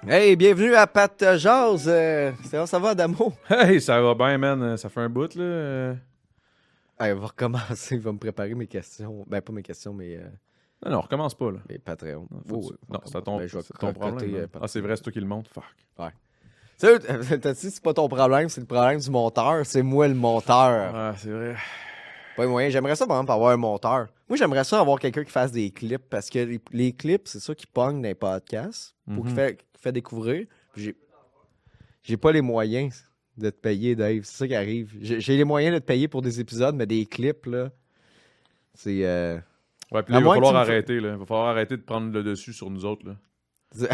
Hey, bienvenue à Pat Jazz. Ça va, Adamo? Hey, ça va bien, man. Ça fait un bout, là. Hey, on va recommencer. Il va me préparer mes questions. Ben, pas mes questions, mais Non, recommence pas, là. mes Patreons. Non, Oh, non, c'est ton, ben, je vais c'est ton côté, problème. Man. Ah, c'est vrai, c'est toi qui le monte. Fuck. Tu sais, t'as dit, c'est pas ton problème, c'est le problème du monteur. C'est moi le monteur. Ah, c'est vrai. Pas moyen. J'aimerais ça, par exemple, avoir un monteur. Moi, j'aimerais ça avoir quelqu'un qui fasse des clips parce que les clips, c'est ça qui pogne dans les podcasts pour qu'il fait découvrir. Puis j'ai pas les moyens de te payer, Dave. C'est ça qui arrive. J'ai les moyens de te payer pour des épisodes, mais des clips, là, c'est... Ouais, puis là, il va falloir arrêter, là. Il va falloir arrêter de prendre le dessus sur nous autres, là.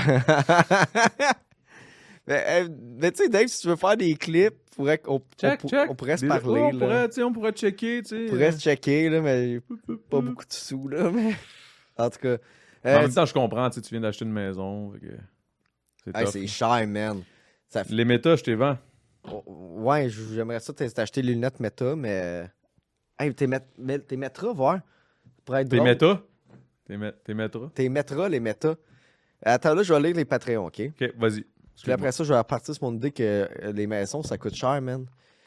mais tu sais, Dave, si tu veux faire des clips, on pourrait se parler. On pourrait checker, tu sais. On pourrait se checker, là, mais pas beaucoup de sous, là. Mais... En tout cas... En même temps, je comprends, tu viens d'acheter une maison. C'est tough, c'est cher, man. Les méta, je t'ai vends. Ouais, j'aimerais ça t'acheter les lunettes méta, mais... Hey, t'es métra, voir. Pour être T'es méta? T'es méta? T'es métra, les méta. Attends, là, je vais lire les Patreons, OK? OK, vas-y. Puis après ça, je vais repartir sur mon idée que les maisons, ça coûte cher, man.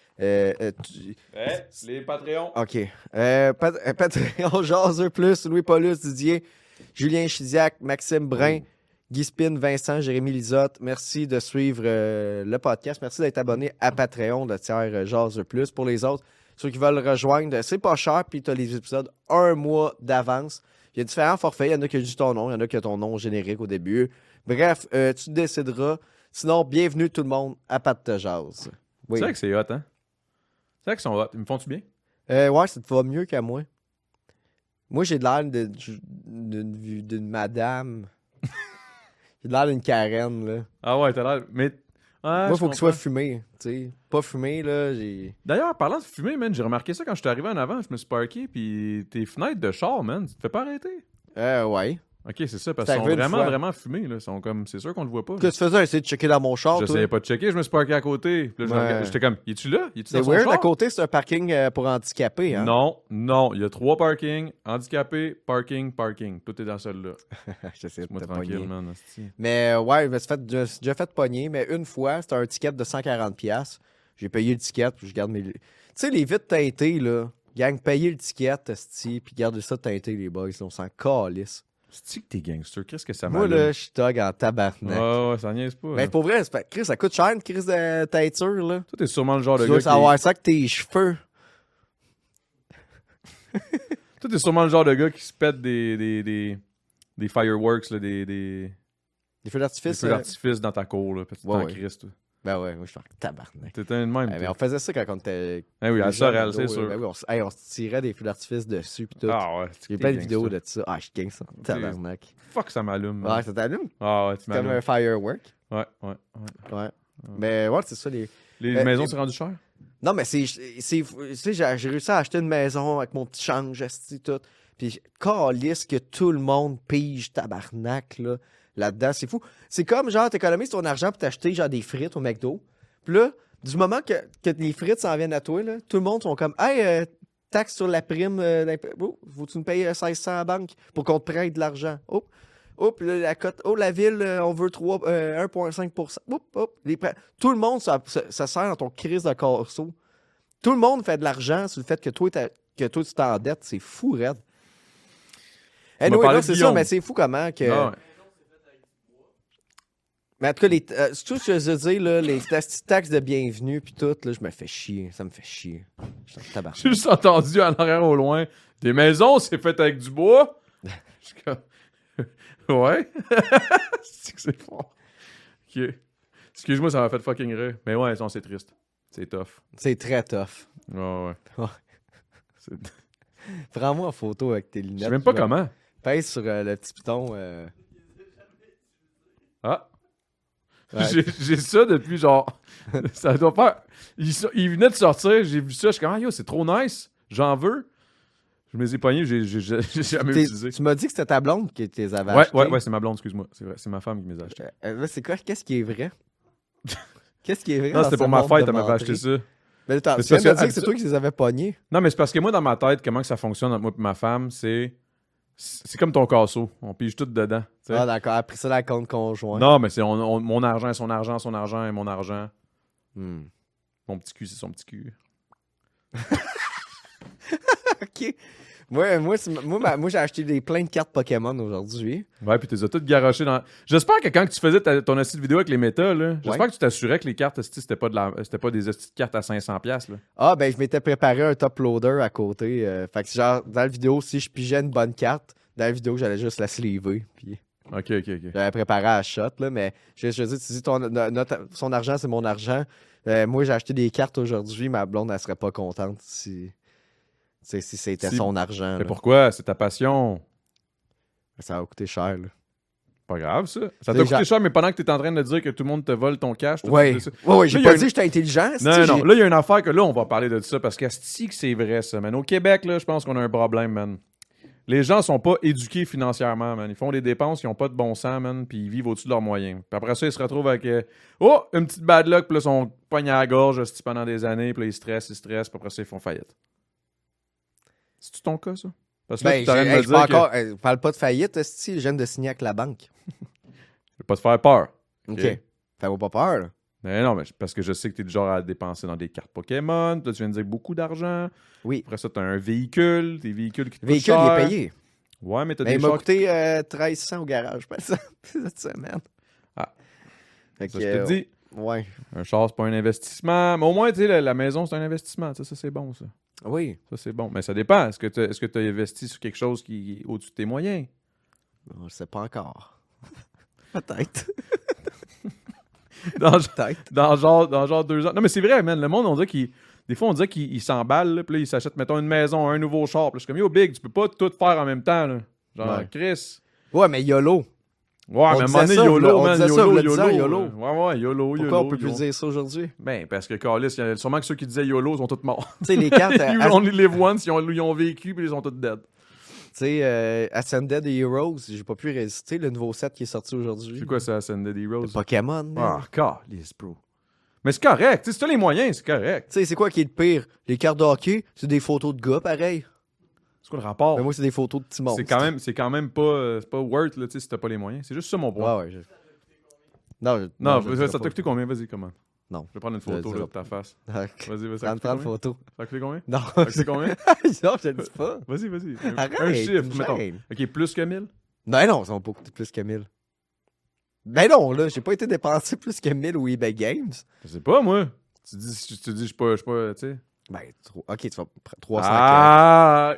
Les Patreons. OK. Patreon, Jaseux Plus, Louis-Paulus, Didier, Julien Chidiac, Maxime Brun, Guy Spin, Vincent, Jérémy Lisotte. Merci de suivre le podcast. Merci d'être abonné à Patreon, le tiers Jaseux Plus. Pour les autres, ceux qui veulent rejoindre, c'est pas cher, puis tu as les épisodes un mois d'avance. Il y a différents forfaits. Il y en a qui ont juste ton nom, il y en a qui ont ton nom générique au début. Bref, tu décideras. Sinon, bienvenue tout le monde à Pat de Jazz. Oui. C'est vrai que c'est hot, hein? C'est vrai qu'ils sont hot. Ils me font-tu bien? Ouais, ça te va mieux qu'à moi. Moi, j'ai de l'air d'une madame. J'ai de l'air d'une Karen, là. Ah ouais, t'as l'air... Mais... Moi, il faut qu'il soit fumé, tu sais. Pas fumé, là, j'ai... D'ailleurs, parlant de fumer, man, j'ai remarqué ça quand je suis arrivé en avant, je me suis parké, puis tes fenêtres de char, man, tu te fais pas arrêter? Ouais. Ok, c'est ça, parce qu'ils sont vraiment fumés, là. Ils sont comme... C'est sûr qu'on le voit pas. Qu'est-ce que tu faisais? Essayer de checker dans mon char, j'essayais pas de checker, je me suis parké à côté. Puis là, j'étais comme, es-tu là? Es-tu dans son weird, char? à côté, c'est un parking pour handicapés, hein? Non. Il y a 3 parkings, handicapés, parking. Tout est dans celui-là. J'essaie de moi te tranquille, pogner. man. Mais ouais, j'ai déjà fait pogner, mais une fois, c'était un ticket de 140$. J'ai payé le ticket, puis je garde mes... Tu sais, les vitres teintées, là, gang, payer le ticket, puis garder ça teinté, les boys, là, on s'en calisse. C'est-tu que t'es gangster? Qu'est-ce que ça m'a Moi, là, je suis tog en tabarnak. Ouais, ça niaise pas. Mais pour vrai, Chris, ça coûte cher une crise de teinture, là. Toi, t'es sûrement le genre de Tu gars dois savoir ça que tes cheveux. Toi, t'es sûrement le genre de gars qui se pète des fireworks, là, des feux d'artifice. Des feux d'artifice dans ta cour, là. Petit en Christ, toi. Ben ouais, moi, je suis en tabarnak. T'étais une même. Mais on faisait ça quand on était... oui, à Sorel, c'est sûr. Ben oui, on se tirait des feux d'artifice dessus, pis tout. Ah ouais. J'ai plein de vidéos de ça. Ah, je gang ça. Tabarnak. Fuck, ça m'allume. Ouais, ça t'allume? Ah ouais, tu m'allumes. Comme un firework. Ouais. Mais ouais, c'est ça, les maisons, c'est rendu cher? Non, mais tu sais, j'ai réussi à acheter une maison avec mon petit change, tout. Puis, calisse que tout le monde pige tabarnak, là-dedans. C'est fou. C'est comme, genre, t'économises ton argent pour t'acheter, genre, des frites au McDo. Puis là, du moment que les frites s'en viennent à toi, là, tout le monde sont comme, hey, taxe sur la prime, faut-tu nous payer 1600 à la banque pour qu'on te prête de l'argent? Puis là, la cote, la ville, on veut 1,5%. Tout le monde, ça sert dans ton crise de corso. Tout le monde fait de l'argent sur le fait que toi, tu t'endettes. C'est fou, raide. C'est ça, mais c'est fou comment que... Ah ouais. Mais en tout cas, tout ce que je veux dire, là, les taxes de bienvenue puis tout, là, je me fais chier. Ça me fait chier. J'ai juste entendu en arrière au loin, des maisons, c'est fait avec du bois. Je suis comme... Ouais. c'est fort. Ok. Excuse-moi, ça m'a fait fucking rire. Mais ouais, non, c'est triste. C'est tough. C'est très tough. Ouais. Prends-moi en photo avec tes lunettes. Je sais même pas comment. Pèse sur le petit piton. Ah. Ouais. J'ai ça depuis genre... ça doit faire... Il venait de sortir, j'ai vu ça, je suis comme, c'est trop nice, j'en veux. Je me les ai pognés, j'ai jamais utilisé. Tu m'as dit que c'était ta blonde qui te les avait achetés. Ouais, c'est ma blonde, excuse-moi. C'est vrai, c'est ma femme qui me les a achetés. C'est quoi? Qu'est-ce qui est vrai? Qu'est-ce qui est vrai? Non, c'était pour ma fête, elle m'avait acheté ça. Mais attends, tu m'as dit que c'est toi qui les avais pognés. Non, mais c'est parce que moi, dans ma tête, comment que ça fonctionne entre moi et ma femme, c'est... C'est comme ton casseau. On pige tout dedans. Tu sais. Ah, d'accord. Après ça, la compte conjoint. Non, mais c'est mon argent est son argent, son argent est mon argent. Hmm. Mon petit cul, c'est son petit cul. OK. Moi, j'ai acheté plein de cartes Pokémon aujourd'hui. Ouais, puis tu les as toutes garochées dans. J'espère que quand tu faisais ton assis de vidéo avec les méta, là, j'espère que tu t'assurais que les cartes, c'était pas des hosties de cartes à 500$. Là. Ah, ben, je m'étais préparé un top loader à côté. Fait que, genre, dans la vidéo, si je pigeais une bonne carte, dans la vidéo, j'allais juste la sleever. Puis Ok. j'avais préparé à la shot, là. Mais je dis, tu dis, son argent, c'est mon argent. Moi, j'ai acheté des cartes aujourd'hui. Ma blonde, elle serait pas contente si c'était son argent. Mais Là. pourquoi? C'est ta passion. Ça va coûter cher, là. Pas grave, ça. Ça t'a C'est coûté cher, mais pendant que t'es en train de dire que tout le monde te vole ton cash. Ouais, j'ai Là, il y pas a dit que j'étais intelligent. Non. Là, il y a une affaire que là, on va parler de ça parce que c'est vrai, ça, man. Au Québec, là, je pense qu'on a un problème, man. Les gens sont pas éduqués financièrement, man. Ils font des dépenses qui ont pas de bon sens, man, puis ils vivent au-dessus de leurs moyens. Puis après ça, ils se retrouvent avec une petite bad luck, puis là, ils sont poignés à la gorge pendant des années, puis là, ils stressent, puis après ça, ils font faillite. C'est-tu ton cas, ça? Parce que là, tu t'arrêtes de me dire que... parle pas de faillite, je viens de signer avec la banque. Je vais pas te faire peur. OK. Fais-moi pas peur, là. Mais non, mais parce que je sais que t'es du genre à dépenser dans des cartes Pokémon. Là, tu viens de dire beaucoup d'argent. Oui. Après ça, t'as un véhicule. Tes véhicules qui te Le coûtent véhicule, il cher. est payé. Ouais, mais t'as Mais des il m'a chars... coûté 1300 au garage, pas ça, cette semaine. Ah. Fait Ça, que, je te dis, ouais. un char, c'est pas un investissement. Mais au moins, tu sais, la maison, c'est un investissement. Ça, c'est bon, ça. Oui. Ça, c'est bon. Mais ça dépend. Est-ce que tu as investi sur quelque chose qui est au-dessus de tes moyens? On le sait pas encore. Peut-être. Dans genre 2 ans. Non, mais c'est vrai, man. Le monde, on dirait qu'il... Des fois, on dirait qu'il s'emballe, là, puis là, il s'achète, mettons, une maison, un nouveau char. Puis là, je suis comme, yo, Big, tu peux pas tout faire en même temps, là. Genre, Ouais. Chris. Ouais, mais YOLO. Ouais, mais à un moment donné, ça, YOLO, on man. disait ça, YOLO, on le disait, YOLO. YOLO. Ouais, YOLO, Pourquoi on peut plus dire ça aujourd'hui? Ben, parce que, Carlis, sûrement que ceux qui disaient YOLO sont tous morts. Tu sais, les cartes... You only live once, ils ont vécu, puis ils sont tous dead. Tu sais, Ascended et Heroes, j'ai pas pu résister, le nouveau set qui est sorti aujourd'hui. C'est quoi ça, Ascended Heroes? Pokémon, man. Ah, Carlis, bro. Mais c'est correct, tu sais, si t'as les moyens, c'est correct. Tu sais, c'est quoi qui est le pire? Les cartes de hockey, c'est des photos de gars, pareil. C'est quoi le rapport? Mais moi, c'est des photos de petits monstres. C'est quand même pas, c'est pas worth, là, tu sais, si t'as pas les moyens. C'est juste ça mon point. Ouais. Non, Non, je ça dirais t'a pas. coûté combien? Vas-y, comment? Non. Je vais prendre une Je le photo là, dirai de ta face. Ok. Vas-y, Ça me prend une photo. Ça a coûté combien? Non, Ça a coûté combien? non, je le dis pas. Vas-y. Arrête, Un chiffre, tu me mettons. gênes. Ok, plus que 1000? Non, ça va pas coûter plus que 1000. Ben non, là, j'ai pas été dépensé plus que 1000 au eBay Games. Je sais pas, moi. Tu dis, je suis pas, tu sais. Ben, ok, tu vas 300 Ah!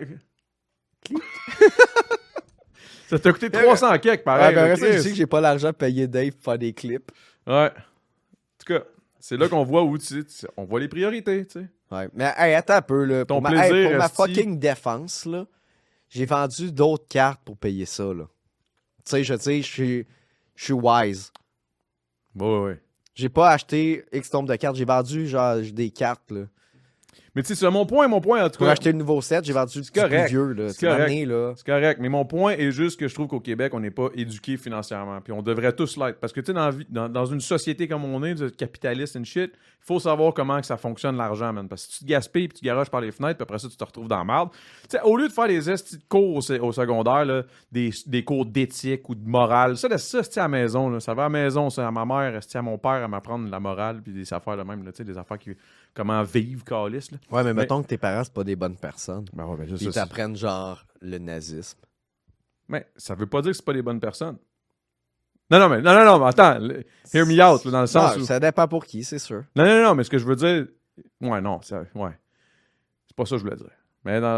Ça t'a coûté 300 quelques, Ouais, pareil. ben là, après ça, je Chris. sais que j'ai pas l'argent pour payer Dave pour faire des clips. Ouais. En tout cas, c'est là qu'on voit où, on voit les priorités, tu sais. Ouais, mais hey, attends un peu, là. Ton Pour plaisir, pour ma esti. fucking défense, là, j'ai vendu d'autres cartes pour payer ça, là. Tu sais, je suis wise. Ouais. J'ai pas acheté X nombre de cartes, j'ai vendu, genre, des cartes, là. Mais tu sais, c'est mon point, en tout Pour cas. acheter le nouveau set, j'ai vendu du correct. plus vieux, là. C'est C'est correct. l'année, là. C'est correct, mais mon point est juste que je trouve qu'au Québec, on n'est pas éduqué financièrement. Puis on devrait tous l'être. Parce que, tu sais, dans une société comme on est, capitaliste and shit, il faut savoir comment que ça fonctionne l'argent, man. Parce que si tu te gaspilles puis tu garoches par les fenêtres, puis après ça, tu te retrouves dans la merde. Tu sais, au lieu de faire des estis de cours au secondaire, là, des cours d'éthique ou de morale, ça, c'est à la maison. Là. Ça va à la maison, ça, à ma mère, à mon père, à m'apprendre la morale, puis des affaires de même, là, tu sais, des affaires qui. Comment vivre, calice, là. Ouais, mais mettons que tes parents, c'est pas des bonnes personnes. Ben ouais, Ils t'apprennent, genre, le nazisme. Mais ça veut pas dire que c'est pas des bonnes personnes. Non, mais attends, hear me out, là, dans le sens Non, où... ça dépend pour qui, c'est sûr. Non, mais ce que je veux dire... Ouais, non, c'est pas ça que je voulais dire. Mais dans...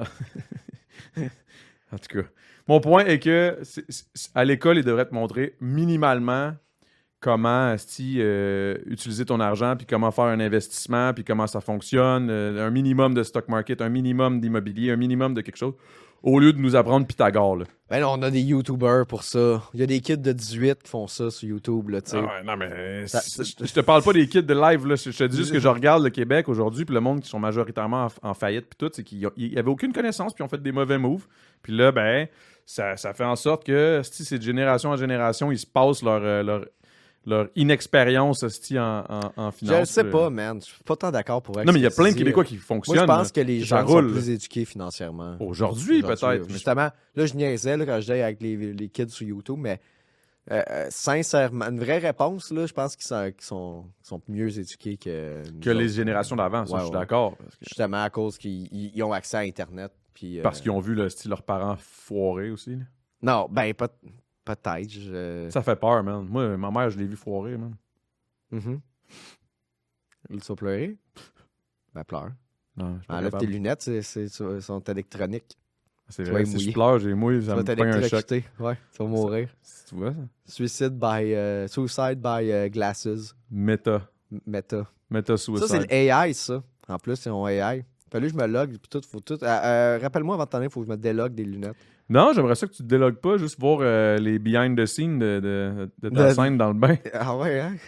En tout cas, mon point est que à l'école, ils devraient te montrer minimalement comment utiliser ton argent, puis comment faire un investissement, puis comment ça fonctionne, un minimum de stock market, un minimum d'immobilier, un minimum de quelque chose, au lieu de nous apprendre Pythagore, là. Ben non, on a des YouTubers pour ça. Il y a des kids de 18 qui font ça sur YouTube, là, tu sais. Ah ouais, non, mais je te parle pas des kids de live, là. Je te dis juste que je regarde le Québec aujourd'hui, puis le monde qui sont majoritairement en faillite, puis tout, c'est qu'ils avaient aucune connaissance, puis ils ont fait des mauvais moves. Puis là, ben, ça fait en sorte que, si c'est de génération en génération, ils se passent leur inexpérience hostie, en finance. Je le sais pas, man. Je suis pas tant d'accord pour Non, mais il y a plein de Québécois qui fonctionnent. Moi, je pense que les ça gens roule. sont plus éduqués financièrement. Aujourd'hui, peut-être. Mais Justement, là, je niaisais là, quand je disais avec les kids sur YouTube, mais sincèrement, une vraie réponse, là, je pense qu'ils sont mieux éduqués que les générations d'avant, ça, Ouais, je suis ouais. d'accord. Justement, à cause qu'ils ont accès à Internet. Puis, Parce qu'ils ont vu leurs parents foirer aussi. Là. Non, ben, peut-être. Ça fait peur, man. Moi, ma mère, je l'ai vu foirer, man. Mhm. Il faut pleurer? Ben, pleure. Non, je suis pas Enlève tes capable. lunettes, sont électroniques. C'est tu vrai, vas si mouiller. je pleure, j'ai mouillé, Tu ça vas me prend un choc. t'électrocuter. Ouais, tu vas mourir. Tu vois ça? Suicide by glasses. Meta Ça, suicide. c'est l'AI, ça. En plus, ils ont AI. Fallu que je me log, puis tout, faut tout. Rappelle-moi avant de t'en aller, il faut que je me délogue des lunettes. Non, j'aimerais ça que tu te délogues pas, juste voir les behind the scenes de ta scène dans le bain. Ah ouais, hein?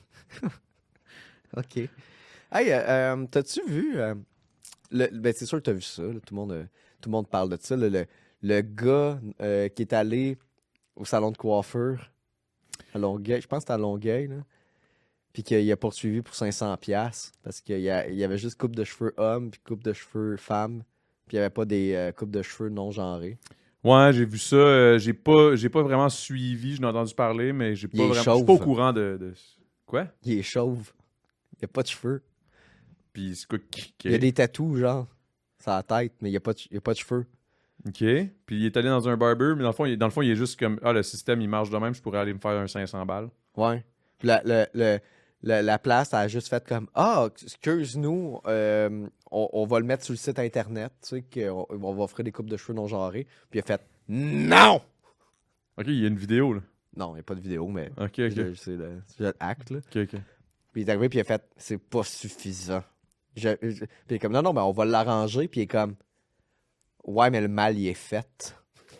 OK. Hey, t'as-tu vu... ben, c'est sûr que t'as vu ça. Là, tout le monde parle de ça. Là, le gars qui est allé au salon de coiffure à Longueuil. Je pense que c'était à Longueuil, là. Puis qu'il a poursuivi pour 500$ parce qu'il y avait juste coupe de cheveux homme puis coupe de cheveux femme. Puis il n'y avait pas des coupes de cheveux non genrées. Ouais, j'ai vu ça. J'ai pas vraiment suivi. J'en ai entendu parler, mais j'ai pas Il est vraiment. Je suis pas au courant de... Quoi? Il est chauve. Il n'y a pas de cheveux. Puis c'est quoi? Il y a des tatous, genre, sur la tête, mais il n'y a pas de cheveux. OK. Puis il est allé dans un barber, mais dans le fond, il est juste comme... Ah, le système, il marche de même. Je pourrais aller me faire un 500$. Ouais. Puis la place a juste fait comme ah, excuse-nous, on va le mettre sur le site internet, tu sais, qu'on va offrir des coupes de cheveux non genrées. Puis il a fait non! OK, il y a une vidéo, là. Non, il n'y a pas de vidéo, mais OK. c'est le acte, là. OK. Puis il est arrivé, puis il a fait c'est pas suffisant. Puis il est comme non, mais on va l'arranger, puis il est comme ouais, mais le mal, il est fait.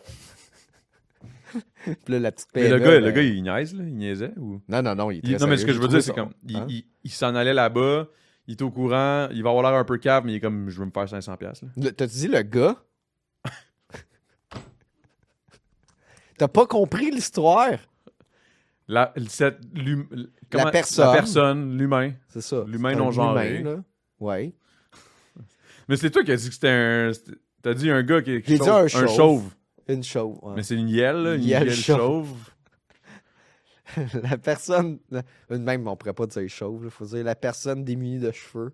Puis là, la petite Mais PME, le gars, il niaise, là? Il niaisait, ou... Non, il est très Non, mais ce sérieux. que je veux J'ai dire, c'est trouvé comme... ça. Hein? Il s'en allait là-bas, il est au courant, il va avoir l'air un peu cave, mais il est comme, je veux me faire 500$, là. T'as-tu dit le gars? T'as pas compris l'histoire? La personne. personne, l'humain. C'est ça. L'humain C'est non un genré. humain, là. Ouais. Mais c'est toi qui as dit que c'était un... T'as dit un gars qui est J'ai dit chauve. un chauve. chauve. Une chauve. Ouais. Mais c'est une hyèle, là, une Hyèle hyèle chauve. La personne... Même, on pourrait pas dire chauve. Il faut dire la personne démunie de cheveux.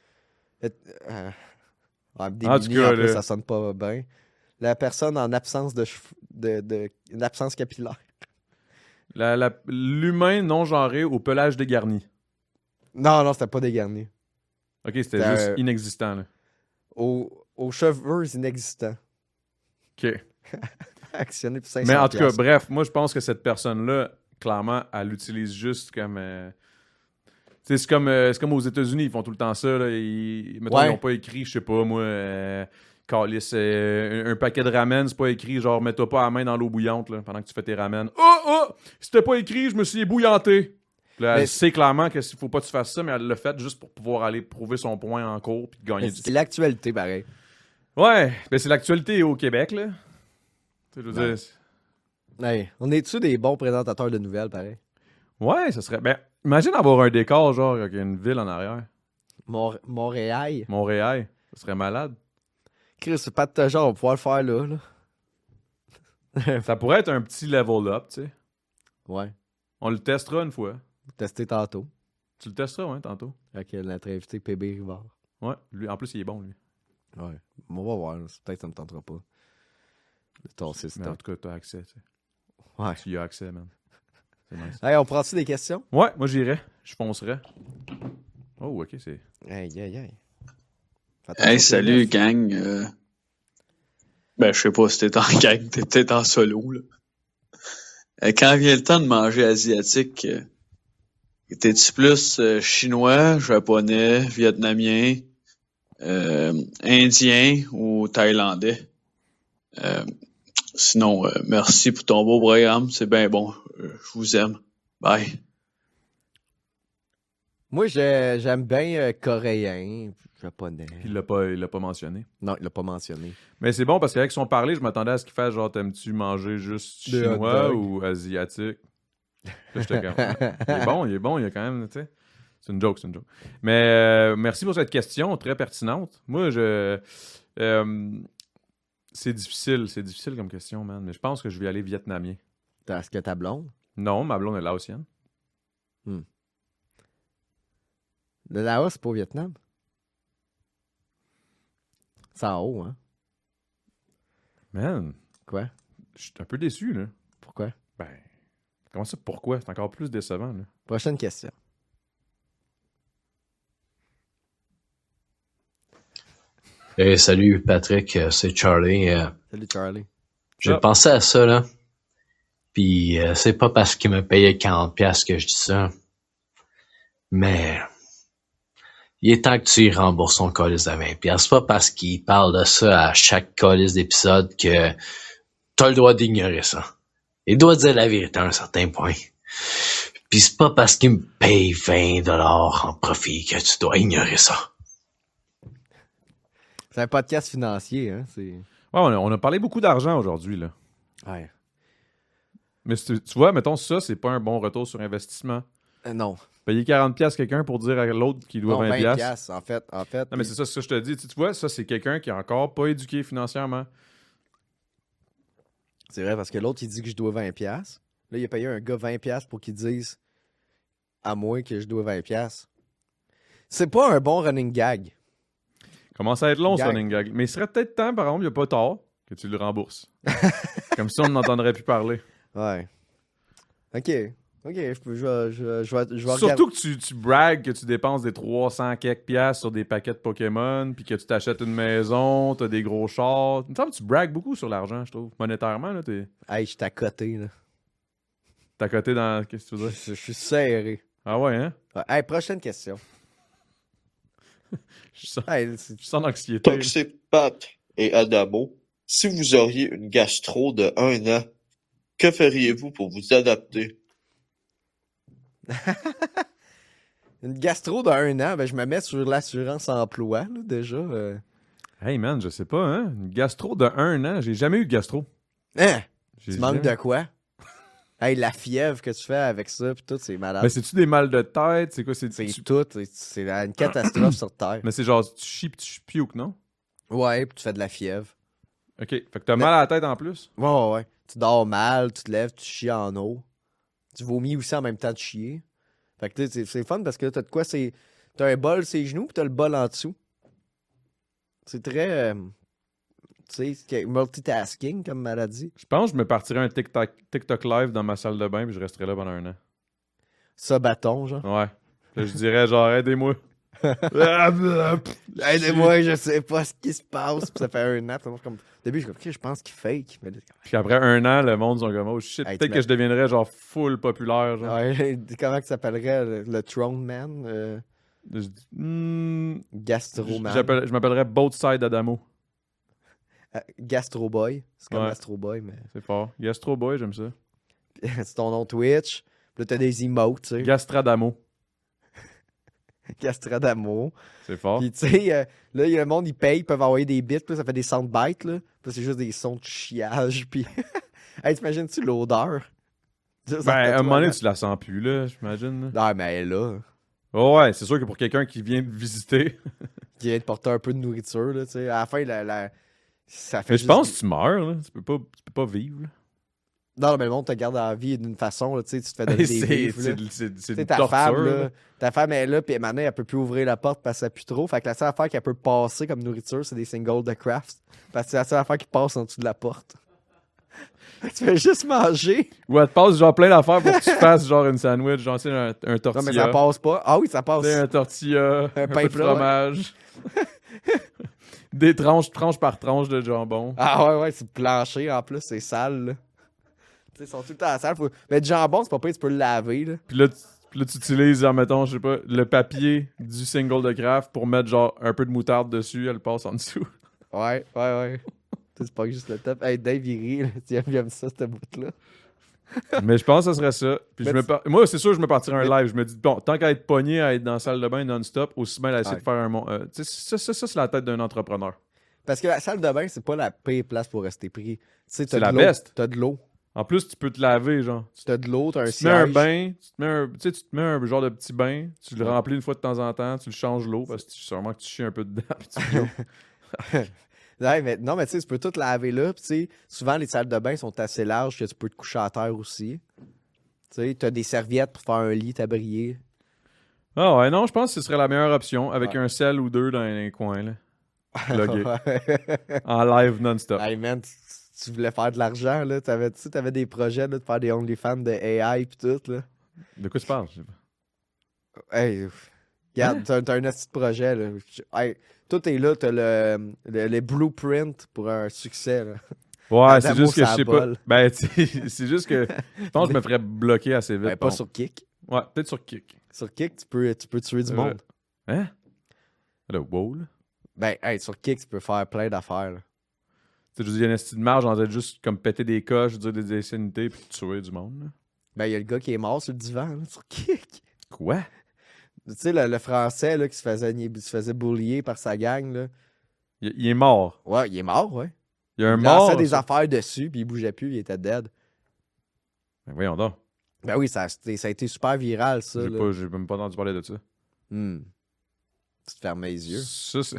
Démunie, En tout cas, en plus, là. ça sonne pas bien. La personne en absence de cheveux... Une absence capillaire. L'humain non genré au pelage dégarni. Non, c'était pas dégarni. OK, c'était C'était, juste inexistant, là. Aux cheveux inexistants. OK. Actionné pour 500$. Mais en tout cas, bref, moi, je pense que cette personne-là, clairement, elle l'utilise juste comme... Tu sais, c'est comme aux États-Unis, ils font tout le temps ça. Là, mettons, Ouais. ils n'ont pas écrit, je sais pas, moi, calice, un paquet de ramen, c'est pas écrit, genre, mets-toi pas la main dans l'eau bouillante là, pendant que tu fais tes ramen. Oh! C'était pas écrit, je me suis ébouillanté. Là, elle sait clairement qu'il faut pas que tu fasses ça, mais elle l'a fait juste pour pouvoir aller prouver son point en cours puis gagner du temps. C'est l'actualité, pareil. Ouais, ben c'est l'actualité au Québec, là. Tu sais, je veux dire... Hey, on est-tu des bons présentateurs de nouvelles, pareil? Ouais, ça serait... Ben, imagine avoir un décor, genre, avec une ville en arrière. Montréal. Montréal, ça serait malade. Chris, c'est pas de ta genre, on va pouvoir le faire là. Ça pourrait être un petit level up, tu sais. Ouais. On le testera une fois. Tester tantôt. Tu le testeras, ouais, tantôt. Avec notre invité PB Rivard. Ouais, lui, en plus, il est bon, lui. Ouais. On va voir. Peut-être que ça me tentera pas. Ton Mais en système. tout cas, t'as accès, tu sais. Ouais. Tu y as accès, man. C'est nice. Hey, on prend-tu des questions? Ouais, moi, j'irais. Je foncerais. Oh, OK, c'est... Hey. Fais attention, Hey, c'est salut, neuf. gang. Ben, je sais pas si t'es en gang, t'es peut-être en solo, là. Quand vient le temps de manger asiatique, t'es-tu plus chinois, japonais, vietnamien, indien ou thaïlandais? Sinon, merci pour ton beau programme, c'est bien bon. Je vous aime. Bye. Moi, j'aime bien coréen, japonais. Il l'a pas mentionné. Non, il l'a pas mentionné. Mais c'est bon, parce qu'avec son parler, je m'attendais à ce qu'il fasse genre, t'aimes-tu manger juste Des hot chinois dogs. ou asiatique? Là, j'étais comme, il est bon, il y a quand même, tu sais. C'est une joke. Mais merci pour cette question très pertinente. Moi, c'est difficile comme question, man. Mais je pense que je vais aller vietnamien. Est-ce que ta blonde? Non, ma blonde est laotienne. Le Laos, c'est pas au Vietnam? C'est en haut, hein? Man, Quoi? je suis un peu déçu, là. Pourquoi? Ben, comment ça, pourquoi? C'est encore plus décevant, là. Prochaine question. Hey, salut Patrick, c'est Charlie. Salut, Charlie. J'ai Ah. pensé à ça, là. Puis c'est pas parce qu'il me payait 40$ que je dis ça. Mais il est temps que tu y rembourses son colis de 20$. C'est pas parce qu'il parle de ça à chaque colis d'épisode que t'as le droit d'ignorer ça. Il doit dire la vérité à un certain point. Puis c'est pas parce qu'il me paye 20$ en profit que tu dois ignorer ça. C'est un podcast financier, hein? Ouais, on a parlé beaucoup d'argent aujourd'hui, là. Ouais. Mais tu vois, mettons, ça, c'est pas un bon retour sur investissement. Non. Payer 40$ quelqu'un pour dire à l'autre qu'il doit Non, 20$. 20$, en fait. Non, mais c'est ça que je te dis. Tu vois, ça, c'est quelqu'un qui est encore pas éduqué financièrement. C'est vrai, parce que l'autre, il dit que je dois 20$. Là, il a payé un gars 20$ pour qu'il dise à moi que je dois 20$. C'est pas un bon running gag. Commence à être long, ce Gag. running gag. Mais il serait peut-être temps, par exemple, il n'y a pas tard, que tu le rembourses. Comme ça, on n'entendrait plus parler. Ouais. OK, je vais Surtout que tu bragues que tu dépenses des 300 quelques piastres sur des paquets de Pokémon, puis que tu t'achètes une maison, t'as des gros chars. Il me semble que tu bragues beaucoup sur l'argent, je trouve. Monétairement, là, Hey, je suis à côté, là. t'as coté dans... Qu'est-ce que tu veux dire? Je suis serré. Ah ouais, hein? Ouais. Hey, prochaine question. Je sens, Hey, je sens l'anxiété. là. Toxic Pat et Adamo, si vous auriez une gastro de 1 an, que feriez-vous pour vous adapter? une gastro d'1 an, ben, je me mets sur l'assurance emploi, là, déjà. Hey man, je sais pas, hein? Une gastro de 1 an, j'ai jamais eu de gastro. Hein? J'ai Tu manques jamais- de quoi? Hey, la fièvre que tu fais avec ça, pis tout, c'est malade. Mais c'est-tu des mal de tête? C'est quoi? C'est tout. C'est une catastrophe sur Terre. Mais c'est genre, tu chies pis tu pukes, non? Ouais, pis tu fais de la fièvre. OK. Fait que t'as mal à la tête en plus? Ouais. Tu dors mal, tu te lèves, tu chies en eau. Tu vomis aussi en même temps de chier. Fait que tu sais, c'est fun parce que là, t'as de quoi, c'est... T'as un bol sur les genoux pis t'as le bol en dessous. C'est très... tu sais, multitasking comme maladie. Je pense que je me partirais un TikTok live dans ma salle de bain puis je resterais là pendant 1 an. Ça, bâton, genre. Ouais. Là, je dirais genre, aidez-moi. Aidez-moi, je sais pas ce qui se passe. Puis ça fait 1 an. Puis moi, au début, je suis comme, je pense qu'il fake. Mais là, Puis après 1 an, le monde sont comme, oh shit, Hey, peut-être que je deviendrais genre full populaire. Genre. ouais, comment que ça s'appellerait le Throne Man? Je dis, Gastro Man. je m'appellerais Both Side Adamo. Gastro Boy. C'est comme Ouais. Astro Boy, mais C'est fort. Gastro Boy, j'aime ça. c'est ton nom Twitch. Puis là, t'as des emotes, tu sais. Gastradamo. Gastradamo. C'est fort. Puis, tu sais, là, il y a le monde, ils payent, ils peuvent envoyer des bits, puis là, ça fait des soundbites, là. Puis là, c'est juste des sons de chiage, puis... hey, t'imagines-tu l'odeur? Ben, à un moment donné, tu la sens plus, là, j'imagine. là. Non, mais elle est là. Oh, ouais, c'est sûr que pour quelqu'un qui vient de visiter. Qui vient de porter un peu de nourriture, là, tu sais. À la fin, ça fait Mais je juste- pense que tu meurs, là. Tu peux pas vivre, là. Non, mais le monde te garde en vie d'une façon, là, tu sais, tu te fais donner des C'est vivres, là. c'est Tu sais, une ta torture. femme, là. là, ta femme est là, puis maintenant, elle peut plus ouvrir la porte parce qu'elle pue trop. Fait que la seule affaire qu'elle peut passer comme nourriture, c'est des singles de Kraft. Parce que c'est la seule affaire qui passe en dessous de la porte. Tu fais juste manger. Ou elle te passe genre plein d'affaires pour que tu fasses genre une sandwich, genre c'est un tortilla. Non, mais ça passe pas. Ah oui, ça passe. Tu sais, un tortilla, un pain peu de plat, fromage. Des tranche par tranche de jambon. Ah ouais, c'est plancher en plus, c'est sale, là. Tu sais, ils sont tout le temps sales. Mais du jambon, c'est pas pire, tu peux le laver, là. Puis là, tu utilises, mettons, je sais pas, le papier du single de Kraft pour mettre genre un peu de moutarde dessus, elle passe en dessous. Ouais. Tu sais, c'est pas juste le top. Hey, Dave, il rit, là. Tu aimes ça, cette bout-là. Mais je pense que ça serait ça. Puis Mais moi, c'est sûr, je me partirais un live. Je me dis, bon, tant qu'à être pogné à être dans la salle de bain non-stop, aussi bien essayer Ouais. de faire un... tu sais, ça, c'est la tête d'un entrepreneur. Parce que la salle de bain, c'est pas la pire place pour rester pris. Tu sais, C'est la best. T'as de l'eau. En plus, tu peux te laver, genre. T'as de l'eau, t'as un Tu te mets un siège. bain, tu te mets un genre de petit bain, tu le remplis une fois de temps en temps, tu le changes l'eau parce que sûrement que tu chies un peu dedans. Puis tu Ouais, mais, non, mais tu sais, tu peux tout laver là. Puis, tu sais, souvent, les salles de bain sont assez larges que tu peux te coucher à terre aussi. Tu sais, t'as des serviettes pour faire un lit, tablier. Ah ouais, non, je pense que ce serait la meilleure option avec Ouais. un sel ou deux dans les coins, là. Plugué. En live non-stop. Hey man, tu voulais faire de l'argent, là. T'avais des projets là, de faire des OnlyFans de AI pis tout, là. De quoi tu parles? Hey, regarde, t'as un petit projet, là. Hey, tout est là, t'as le blueprint pour un succès, là. Ouais, c'est Adamo, juste que je ça sais pas. bol. Ben, c'est juste que je pense que je me ferais bloquer assez vite. Ben, pas bon. sur Kick. Ouais, peut-être sur Kick. Sur Kick, tu peux tuer du monde. Hein? Le wow, là. Ben, hey, sur Kick, tu peux faire plein d'affaires, là. Tu sais, je veux dire, il y a une estime de marge entre juste comme péter des coches, dire des insanités puis tuer du monde, là. Ben, il y a le gars qui est mort sur le divan, là, sur Kick. Quoi? Tu sais, le français, là, qui se faisait bullier par sa gang, là. Il est mort. Ouais, il est mort, ouais. Il y a un Il mort. lançait des ça. affaires dessus, puis il bougeait plus, il était dead. Ben, voyons donc. Ben oui, ça a été super viral, ça. là. J'ai même pas entendu parler de ça. Hmm. Tu te fermes les yeux. Ça, c'est.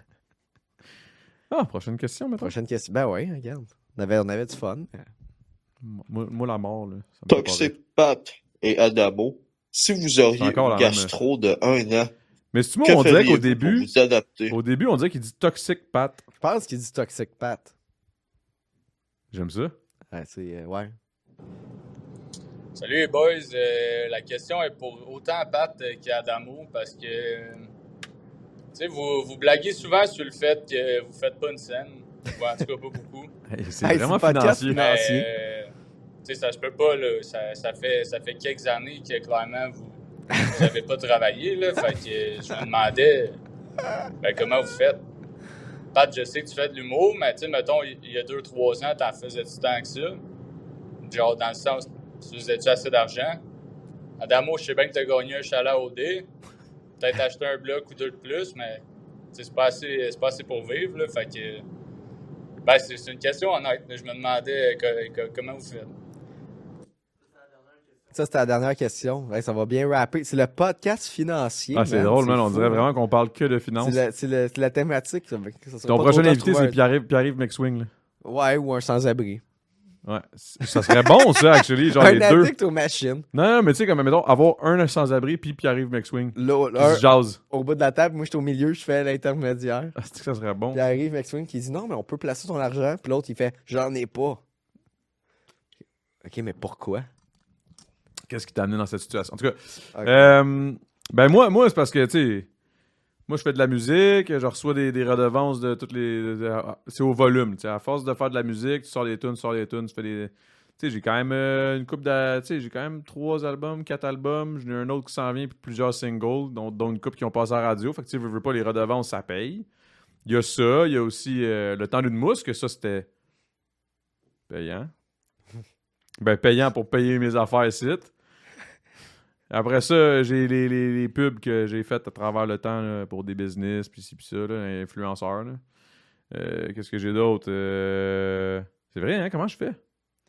Ah, prochaine question, maintenant. Prochaine question. Ben oui, regarde. On avait du fun. Moi, la mort, là. Ça me fait pas rire. Toxic Pat et Adamo, si vous auriez C'est encore une la même- gastro de 1 an, Mais si tu que on dirait qu'au feriez-vous début, pour vous adapter? on dirait qu'il dit toxic Pat. Je pense qu'il dit Toxic Pat. J'aime ça. Ouais, c'est. Ouais. Salut les boys, la question est pour autant Pat qu'Adamo parce que tu sais, vous blaguez souvent sur le fait que vous faites pas une scène. Ou en tout cas pas beaucoup. Hey, c'est Hey, vraiment c'est le podcast financier. final. Financier. Mais tu sais, ça se peut pas là. Ça fait quelques années que clairement vous avez pas travaillé là. Fait que je me demandais ben, comment vous faites. Pat, je sais que tu fais de l'humour, mais tu sais, mettons, il y a 2-3 ans, t'en faisais-tu tant que ça? Genre, dans le sens, tu faisais-tu assez d'argent? Adamo, je sais bien que t'as gagné un chalet au dé. Peut-être acheté un bloc ou deux de plus, mais tu sais, c'est pas assez pour vivre, là. Fait que, ben, c'est une question honnête. Je me demandais comment vous faites. Ça, c'était la dernière question. Ouais, ça va bien rapper. C'est le podcast financier. Ah, c'est man. drôle, man. On fou, dirait hein. vraiment qu'on parle que de finances. C'est la thématique. Ça serait Ton pas prochain trop invité, trouver c'est Pierre-Yves McSwing. Là. Ouais, ou un sans-abri. Ouais. Ça serait bon, ça, actually. Genre Un les deux. addict aux machines. Non, mais tu sais, comme, mettons, avoir un sans-abri puis Pierre-Yves McSwing. L'autre, Qui se jase. au bout de la table, moi, je suis au milieu, je fais l'intermédiaire. Ah, c'est que ça serait bon. Puis arrive McSwing qui dit non, mais on peut placer ton argent. Puis l'autre, il fait j'en ai pas. Ok, mais pourquoi? Qu'est-ce qui t'a amené dans cette situation? En tout cas, Ok. ben moi c'est parce que, tu sais, moi, je fais de la musique, je reçois des redevances de toutes les... c'est au volume, tu sais. À force de faire de la musique, tu sors des tunes, tu fais des... Tu sais, j'ai quand même une couple de... Tu sais, j'ai quand même 3 albums, 4 albums, j'en ai un autre qui s'en vient, puis plusieurs singles, dont une couple qui ont passé à la radio. Fait que, tu sais, veux pas, les redevances, ça paye. Il y a ça, il y a aussi Le temps d'une mousse, que ça, c'était payant. Ben, payant pour payer mes affaires ici. Après ça, j'ai les pubs que j'ai faites à travers le temps là, pour des business, puis ci, puis ça, là, influenceurs. Là. Qu'est-ce que j'ai d'autre? C'est vrai, hein? Comment je fais?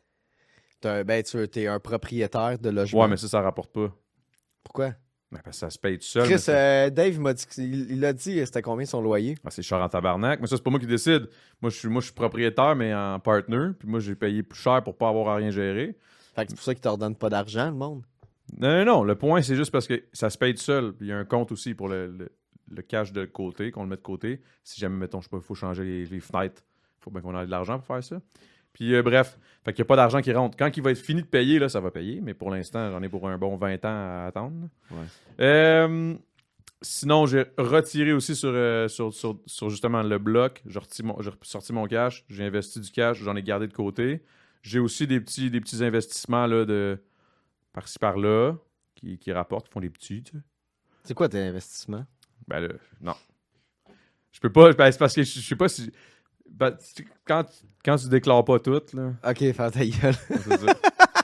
T'es un propriétaire de logement. Ouais, mais ça rapporte pas. Pourquoi? Ben, parce que ça se paye tout seul. Chris, mais ça- Dave m'a dit il a dit c'était combien son loyer? Ah, c'est cher en tabarnak. Mais ça, c'est pas moi qui décide. Moi, je suis propriétaire, mais en partner. Puis moi, j'ai payé plus cher pour pas avoir à rien gérer. Fait que c'est pour ça qu'il t'ordonne pas d'argent, le monde. Non. Le point, c'est juste parce que ça se paye tout seul. Puis il y a un compte aussi pour le cash de côté, qu'on le met de côté. Si jamais, mettons, je sais pas, il faut changer les fenêtres. Il faut bien qu'on ait de l'argent pour faire ça. Puis bref, fait qu'il n'y a pas d'argent qui rentre. Quand il va être fini de payer, là, ça va payer. Mais pour l'instant, j'en ai pour un bon 20 ans à attendre. Ouais. Sinon, j'ai retiré aussi sur justement le bloc. J'ai sorti mon cash. J'ai investi du cash. J'en ai gardé de côté. J'ai aussi des petits investissements là, de par-ci par-là qui rapportent, qui font des petits. Tu sais. C'est quoi tes investissements? Ben là, non. Je peux pas. Ben, c'est parce que je sais pas si. Ben, quand tu déclares pas tout, là. Ok, faire ta gueule. C'est ça.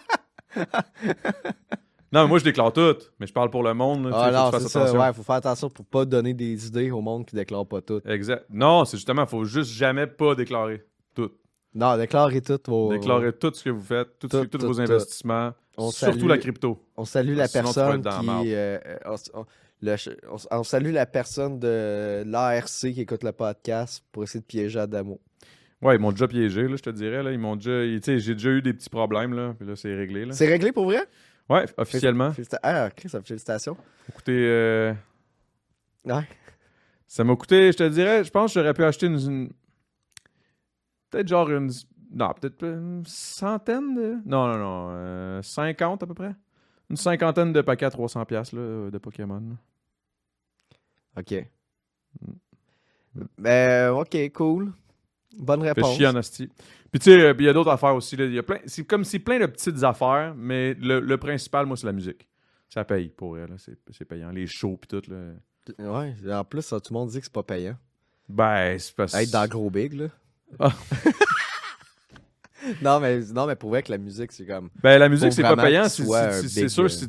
Non, mais moi je déclare tout, mais je parle pour le monde. Là, Ah tu sais, faut non, que tu c'est fasses ça. attention. Ouais, faut faire attention pour pas donner des idées au monde qui déclare pas tout. Exact. Non, c'est justement, faut juste jamais pas déclarer tout. Non, déclarez tout. Déclarez tout ce que vous faites, tous vos tout. investissements, On surtout salue- la crypto. On salue la Sinon, tu vas personne être dans la qui... on salue la personne de l'ARC qui écoute le podcast pour essayer de piéger Adamo. Ouais, ils m'ont déjà piégé, là, je te dirais. Là. Ils m'ont déjà... Tu sais, j'ai déjà eu des petits problèmes, là. Puis là, c'est réglé, là. C'est réglé pour vrai? Ouais, officiellement. Félicitations. Ça m'a coûté... Ouais. Ça m'a coûté, je te dirais, je pense que j'aurais pu acheter peut-être genre une... Non, peut-être une centaine de... Non, 50 à peu près. Une cinquantaine de paquets à 300$ là, de Pokémon. Là. OK. Ben, OK, cool. Bonne Fait réponse. chier en asti. Puis tu sais, il y a d'autres affaires aussi. Là. Il y a plein... C'est comme si plein de petites affaires, mais le principal, moi, c'est la musique. Ça paye pour elle, c'est payant. Les shows pis tout, là. Ouais, en plus, ça, tout le monde dit que c'est pas payant. Ben, c'est parce Être dans Gros Big, là. Ah. non, mais pour vrai que la musique, c'est comme... Ben, la musique, Faut c'est pas vraiment payant. que tu sois un C'est big, sûr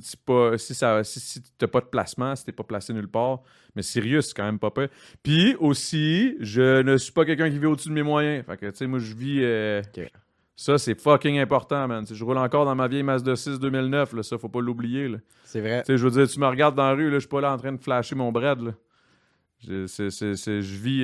si t'as pas de placement, si t'es pas placé nulle part. Mais sérieux, c'est quand même pas payant. Puis aussi, je ne suis pas quelqu'un qui vit au-dessus de mes moyens. Fait que, tu sais, moi, je vis... Ok. Ça, c'est fucking important, man. T'sais, je roule encore dans ma vieille Mazda 6 2009, là. Ça, faut pas l'oublier, là. C'est vrai. Tu sais, je veux dire, tu me regardes dans la rue, là, je suis pas là en train de flasher mon bread, là. Je vis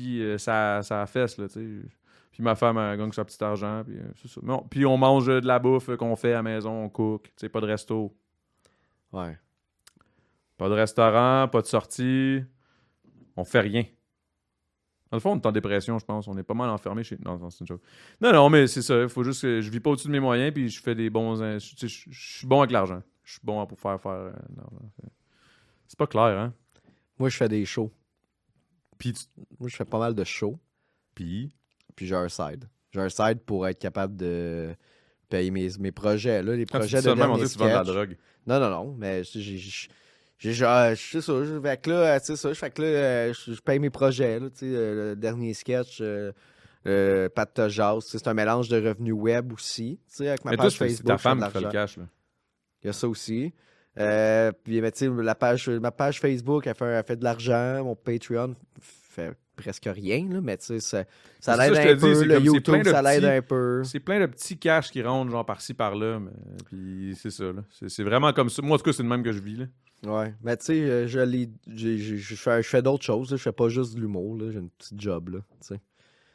ça fesse, là, tu sais. Puis ma femme, elle gagne son petit argent, puis c'est ça. Non, puis on mange de la bouffe qu'on fait à la maison, on cook, tu sais, pas de resto. Ouais. Pas de restaurant, pas de sortie. On fait rien. Dans le fond, on est en dépression, je pense. On est pas mal enfermé chez... Non, c'est une chose. Non, mais c'est ça. Il faut juste que je vis pas au-dessus de mes moyens, puis je fais des bons... Je suis bon avec l'argent. Je suis bon pour faire l'argent. C'est pas clair, hein? Moi, je fais des shows. Puis, Moi, je fais pas mal de shows. puis J'ai un side. J'ai un side pour être capable de payer mes projets. Là, les quand tu projets dis ça de de même, on dernier dit que tu vends de la sketch. drogue. Non, mais j'ai genre, c'est ça, fait que là, tu sais ça, fait que là, je paye mes projets, là, tu sais, le dernier sketch, Pat de Jazz, c'est un mélange de revenus web aussi, tu sais, avec ma Mais toi, page c'est Facebook, ta je fais de femme qui fait le l'argent. cash, là. Il y a ça aussi. Puis, mais, tu sais, ma page Facebook, elle fait de l'argent, mon Patreon fait presque rien, là, mais tu sais, ça C'est l'aide ça, je un te dis, peu, c'est le comme c'est YouTube, plein de ça l'aide petits- un peu. C'est plein de petits cash qui rentrent, genre, par-ci, par-là. Mais... Puis c'est ça, là. C'est vraiment comme ça. Moi, en tout cas, c'est le même que je vis, là. Ouais, mais tu sais, je fais d'autres choses, là. Je fais pas juste de l'humour, là. J'ai une petite job, là, tu sais.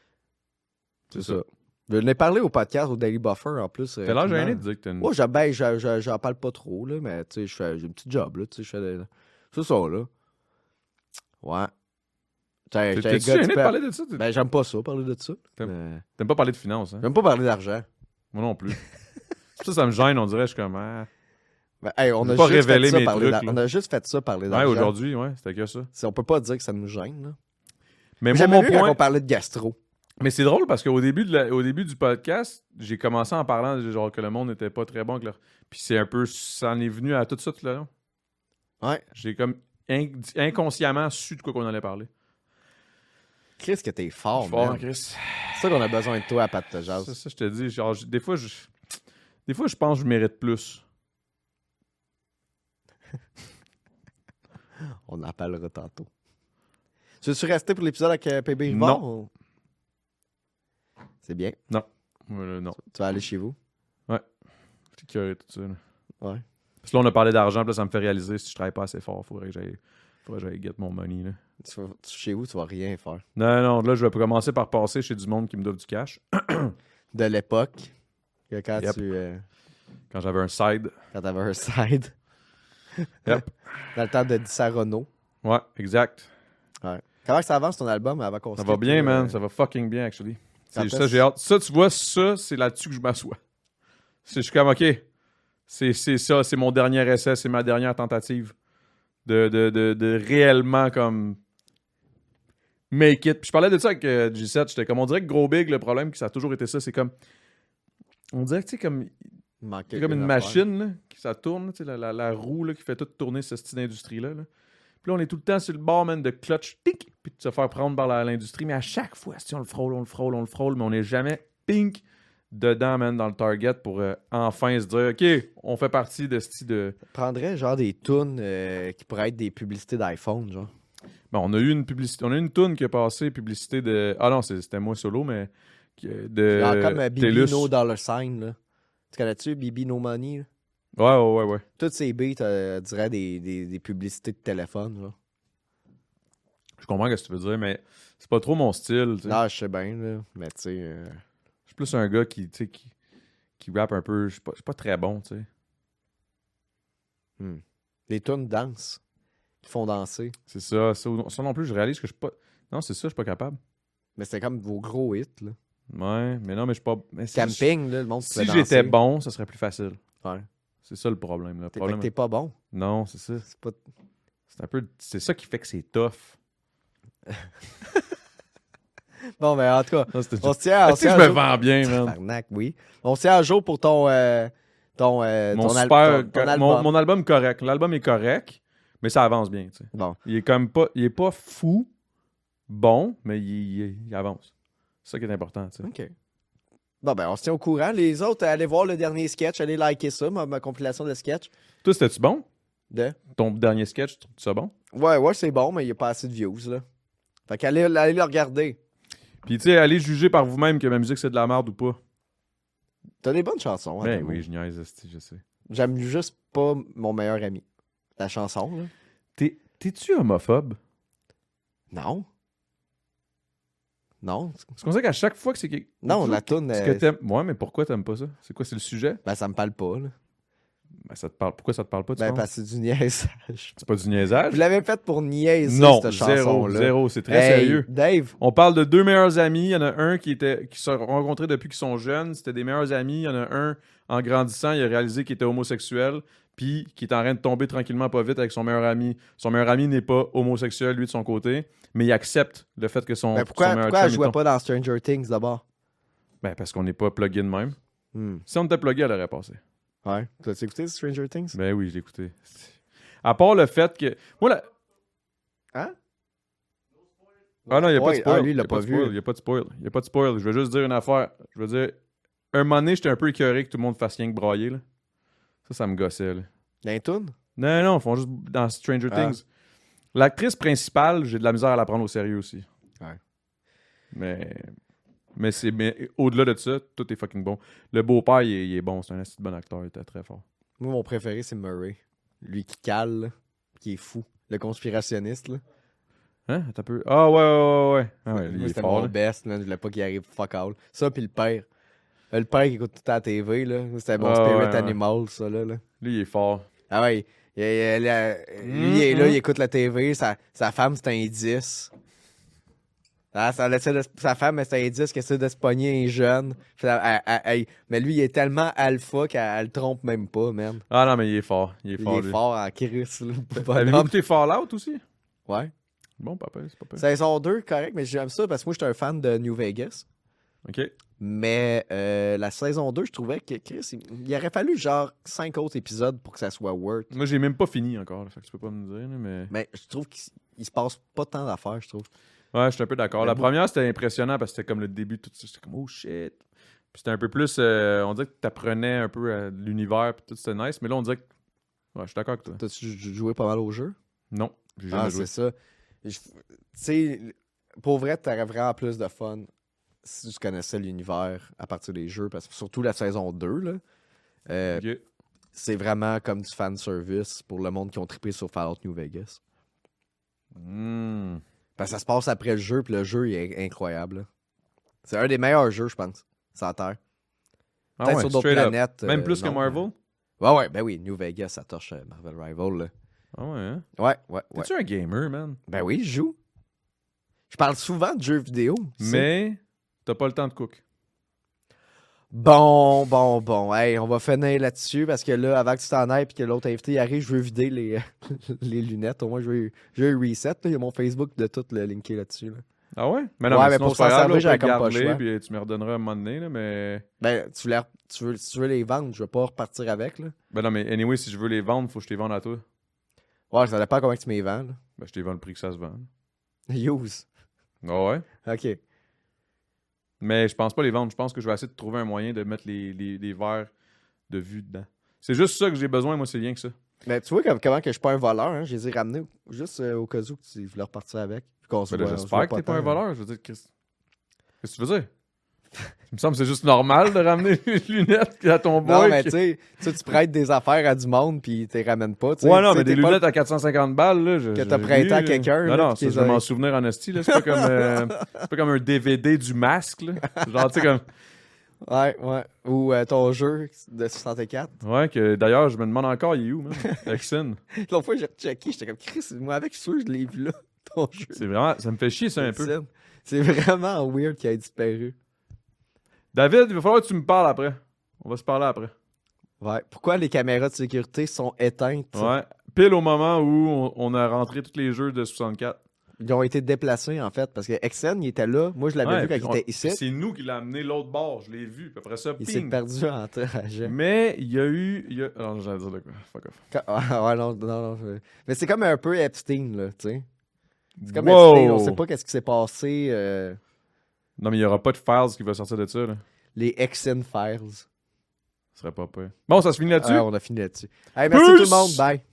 C'est ça. Je l'ai parlé au podcast, au Daily Buffer, en plus. T'as l'air gêné de dire que t'as une... Ouais, j'en parle pas trop, là, mais tu sais, j'ai une petite job, là, tu sais, je fais c'est ça, là. Ouais. T'es-tu gêné de parler de ça? Ben, j'aime pas ça, parler de ça. T'aimes pas parler de finances, hein? J'aime pas parler d'argent. Moi non plus. ça me gêne, on dirait, je suis comme... Ben, hey, on Je a veux pas juste fait révéler ça mes parler trucs, là. on a juste fait ça parler Ouais, d'argent. aujourd'hui, ouais, c'était que ça. On peut pas dire que ça nous gêne, là. Mais moi, J'avais mon vu quand point... on parlait de gastro. Mais c'est drôle parce qu'au début, au début du podcast, j'ai commencé en parlant genre que le monde n'était pas très bon. Avec leur... Puis c'est un peu... Ça en est venu à tout ça tout le long. Ouais. J'ai comme inconsciemment su de quoi qu'on allait parler. Chris, que t'es fort, Je suis fort, man. hein, Chris. C'est ça qu'on a besoin de toi à Pat de Jazz. Ça, je te dis. Genre, des fois, je pense que je mérite plus. On en parlera tantôt. Tu veux-tu rester pour l'épisode avec PB Rivard? Non. Ou... C'est bien. Non. Tu vas aller chez vous? C'est curieux tout ça. Là. Ouais. Parce que là, on a parlé d'argent, puis là, ça me fait réaliser si je travaille pas assez fort, faudrait que j'aille get mon money. Là. Chez vous, tu vas rien faire. Non, là, je vais commencer par passer chez du monde qui me doit du cash. De l'époque, que quand Yep. Quand j'avais un side. quand t'avais un side. Yep. Dans le temps de Dissarono. Ouais, exact. Ouais. Comment ça avance ton album avant qu'on Ça se va quitte, bien, là? man. Ça va fucking bien, actually. Quand C'est est-ce- ça, j'ai hâte. Ça, tu vois, ça, c'est là-dessus que je m'assois. Je suis comme, OK, c'est ça, c'est mon dernier essai, c'est ma dernière tentative de réellement, comme, make it. Puis je parlais de ça avec G7, j'étais comme, on dirait que Gros Big, le problème, que ça a toujours été ça, c'est comme, on dirait que, tu sais, comme, Il manquait c'est comme une quelque affaire. machine, là, qui ça tourne, tu sais, la roue, là, qui fait tout tourner cette style d'industrie-là, là. Puis là, on est tout le temps sur le bord, man, de clutch, tic, puis de se faire prendre par l'industrie. Mais à chaque fois, si on le frôle, mais on n'est jamais pink dedans, man, dans le target pour enfin se dire, OK, on fait partie de ce style de... Prendrais genre des tunes qui pourraient être des publicités d'iPhone, genre. Bon, on a eu une publicité, on a eu une toune qui a passé, publicité de... Ah non, c'était moi solo, mais de Genre comme Bibi TELUS. No Dollar Sign, là. Tu connais-tu Bibi No Money, là? Ouais. Toutes ces beats, dirais des publicités de téléphone, là. Je comprends ce que tu veux dire, mais c'est pas trop mon style. Tu sais. Non, je sais bien, là. Mais tu sais... Je suis plus un gars qui rappe un peu. Je suis pas très bon, tu sais. Les tunes dansent. Qui font danser. C'est ça. Ça non plus, je réalise que je suis pas. Non, c'est ça, je suis pas capable. Mais c'est comme vos gros hits, là. Ouais, mais non, mais je suis pas. Mais Camping, là, le monde Si pouvait j'étais danser. bon, ça serait plus facile. Ouais. C'est ça le problème. Le Fait problème... que t'es pas bon. Non, c'est ça. C'est pas... C'est un peu. C'est ça qui fait que c'est tough. Bon, mais en tout cas, Non, c'était on se tient à... Tu sais que je me vends bien, man. Tabarnak, oui. On se tient à jour pour ton Mon album. mon album correct. L'album est correct, mais ça avance bien, tu sais. Bon. Il est comme pas. Il est pas fou, bon, mais il avance. C'est ça qui est important, tu sais. OK. Bon, ben, on se tient au courant. Les autres, allez voir le dernier sketch. Allez liker ça, ma compilation de sketch. Toi, c'était-tu bon? De... Ton dernier sketch, trouves-tu ça bon? Ouais, c'est bon, mais il n'y a pas assez de views, là. Fait qu'allez le regarder. Puis, tu sais, allez juger par vous-même que ma musique, c'est de la merde ou pas. T'as des bonnes chansons. Ben hein, oui, je niaise, je sais. J'aime juste pas mon meilleur ami. La chanson, là. T'es-tu homophobe? Non. Non. Parce qu'on sait qu'à chaque fois que c'est... Non, la toune... Ce que t'aimes... Ouais, mais pourquoi t'aimes pas ça? C'est quoi, c'est le sujet? Ben, ça me parle pas, là. Ben, ça te parle... Pourquoi ça te parle pas, tu Ben, penses? parce que c'est du niaisage. C'est pas du niaisage? Je l'avais fait pour niaiser, Non, cette zéro, chanson-là. zéro. C'est très Hey, sérieux. Dave, On parle de deux meilleurs amis. Il y en a un qui se sont rencontrés depuis qu'ils sont jeunes. C'était des meilleurs amis. Il y en a un, en grandissant, il a réalisé qu'il était homosexuel, puis qui est en train de tomber tranquillement pas vite avec son meilleur ami. Son meilleur ami n'est pas homosexuel, lui, de son côté, mais il accepte le fait que son, ben son pourquoi meilleur elle chum jouait est pas dans Stranger Things, d'abord? Ben, parce qu'on n'est pas plugué de même. Hmm. Si on était plugué, elle aurait passé. Ouais. T'as-tu écouté Stranger Things? Ben oui, je l'ai écouté. À part le fait que... Moi, la... Hein? Ah non, il n'y a pas de Ouais, spoil. lui, il l'a Y a pas de vu. spoil, il n'y a pas de spoil. Il n'y a pas de spoil. Je veux juste dire une affaire. Je veux dire, un moment donné, j'étais un peu écœuré que tout le monde fasse rien que brailler. Là. Ça me gossait. Là. Dans les tunes? Non, ils font juste dans Stranger Ah. Things. L'actrice principale, j'ai de la misère à la prendre au sérieux aussi. Ouais. Mais au-delà de ça, tout est fucking bon. Le beau-père, il est bon. C'est un assez bon acteur. Il était très fort. Moi, mon préféré, c'est Murray. Lui qui cale, là, qui est fou. Le conspirationniste, là. Hein? T'as peu... Ah ouais. Ah ouais, lui, Moi, il est c'était fort. mon Là. best, man. Je voulais pas qu'il arrive fuck all. Ça, puis le père. Le père qui écoute tout à la TV, là. C'était mon Ah, spirit ouais. animal, ça, là. Lui, il est fort. Ah ouais. Lui, il est là, il écoute la TV. Sa femme, c'est un 10. Ah, sa femme, c'est un 10 qui essaie de se pogner un jeune. Mais lui, il est tellement alpha qu'elle le trompe même pas, man. Ah non, mais il est fort. Il est Il fort, est lui. fort en Chris, là. Avez-vous Bonhomme. écouté Fallout aussi? Ouais. Bon, papa, c'est pas pire. Saison 2, correct, mais j'aime ça parce que moi, j'étais un fan de New Vegas. OK. Mais la saison 2, je trouvais que Chris, il aurait fallu genre 5 autres épisodes pour que ça soit worth. Moi, j'ai même pas fini encore, là, fait que tu peux pas me dire, là, mais... Mais je trouve qu'il se passe pas tant d'affaires, je trouve. Ouais, je suis un peu d'accord. Mais La bon. première, c'était impressionnant parce que c'était comme le début, tout ça. C'était comme, oh shit. Puis c'était un peu plus, on dirait que t'apprenais un peu l'univers, puis tout, c'était nice. Mais là, on dirait que... Ouais, je suis d'accord avec toi. T'as-tu joué pas mal au jeu? Non, j'ai jamais Ah, joué. c'est ça. Tu sais, pour vrai, t'aurais vraiment plus de fun si tu connaissais l'univers à partir des jeux, parce que surtout la saison 2, là, Ok. c'est vraiment comme du fanservice pour le monde qui ont trippé sur Fallout New Vegas. Hmm. Parce que ça se passe après le jeu, puis le jeu il est incroyable. Là. C'est un des meilleurs jeux, je pense, sur la Terre. Ah Peut-être ouais, sur d'autres straight up. planètes. Même plus que non, Marvel? Ouais, ben oui, New Vegas, ça torche Marvel Rival. Là. Ah ouais, hein? Ouais. T'es-tu un gamer, man? Ben oui, je joue. Je parle souvent de jeux vidéo. tu sais. Mais t'as pas le temps de cook. Bon. Hey, on va finir là-dessus parce que là, avant que tu t'en ailles et que l'autre invité arrive, je veux vider les, les lunettes. Au moins, je veux reset. Là. Il y a mon Facebook de tout le linké là-dessus. Là. Ah ouais? Mais non, Ouais, mais mais sinon, pour c'est pas s'en grave, servir, là, j'avais on peut comme pas le garder, choix. puis tu me redonneras un moment donné, là, mais... Ben, si tu veux les vendre, je vais pas repartir avec. Là. Ben non, mais anyway, si je veux les vendre, faut que je les vende à toi. Ouais, ça dépend comment tu m'y vends. Là. Ben, je te les vends le prix que ça se vend. Use. Ah ouais? OK. Mais je pense pas les vendre. Je pense que je vais essayer de trouver un moyen de mettre les verres de vue dedans. C'est juste ça que j'ai besoin, moi, c'est rien que ça. Mais tu vois comment que je suis pas un voleur. Hein? Je les ai ramenés juste au cas où tu voulais repartir avec. Puis qu'on se Ben là, voit- on se j'espère voit que t'es pas un tant. voleur. Je veux dire, qu'est-ce que tu veux dire? Il me semble que c'est juste normal de ramener les lunettes à ton boy. Non, mais tu sais, tu prêtes des affaires à du monde puis tu les ramènes pas. Tu sais. Ouais, non, Tu sais, mais des t'es pas- lunettes à 450 balles, là. Que t'as prêté à quelqu'un, Non, là, non, puis ça, qu'ils je vais ont- m'en souvenir en esti, là. C'est pas comme un DVD du masque, là. Genre, tu sais, comme. Ouais. Ou ton jeu de 64. Ouais, que d'ailleurs, je me demande encore, il est où, man? Exen. L'autre fois, j'ai rechecké, j'étais comme Chris, moi avec sûr, je l'ai vu là, ton jeu. C'est vraiment. Ça me fait chier, ça, un peu. Exen. C'est vraiment weird qu'il ait disparu. David, il va falloir que tu me parles après. On va se parler après. Ouais. Pourquoi les caméras de sécurité sont éteintes? Ouais. Pile au moment où on a rentré tous les jeux de 64. Ils ont été déplacés, en fait, parce que Exen, il était là. Moi, je l'avais Ouais, vu quand puis il était ici. C'est nous qui l'a amené l'autre bord, je l'ai vu. Puis après ça, Il s'est ping. perdu en trajet. Mais il y a eu. Non, j'allais dire de quoi. Fuck off. Ouais, non. Mais c'est comme un peu Epstein, là, tu sais. C'est comme Wow! Epstein, on sait pas qu'est-ce qui s'est passé. Non, mais il n'y aura pas de files qui va sortir de ça, là. Les Exen Files. Ce serait pas pire. Bon, ça se finit là-dessus. Ouais, on a fini là-dessus. Hey, merci tout le monde. Bye.